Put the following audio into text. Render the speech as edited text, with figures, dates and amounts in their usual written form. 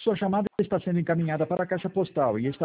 Sua chamada está sendo encaminhada para a caixa postal e está